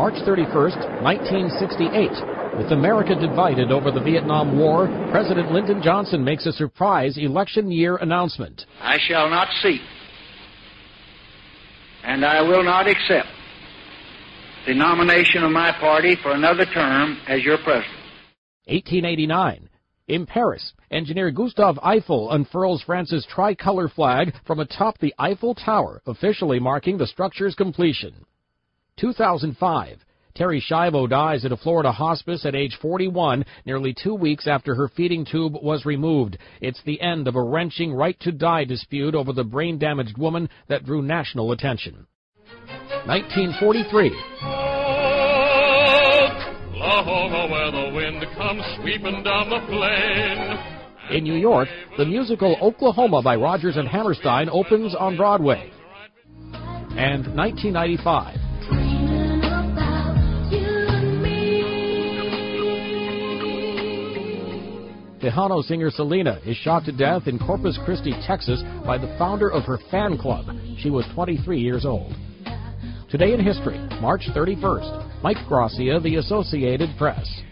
March 31st, 1968. With America divided over the Vietnam War, President Lyndon Johnson makes a surprise election year announcement. I shall not seek, and I will not accept the nomination of my party for another term as your president. 1889. In Paris, engineer Gustave Eiffel unfurls France's tricolor flag from atop the Eiffel Tower, officially marking the structure's completion. 2005. Terri Schiavo dies at a Florida hospice at age 41, nearly 2 weeks after her feeding tube was removed. It's the end of a wrenching right-to-die dispute over the brain-damaged woman that drew national attention. 1943. Oklahoma, where the wind comes sweeping down the plain. In New York, the musical Oklahoma by Rodgers and Hammerstein opens on Broadway. And 1995. Tejano singer Selena is shot to death in Corpus Christi, Texas, by the founder of her fan club. She was 23 years old. Today in History, March 31st. Mike Gracia, The Associated Press.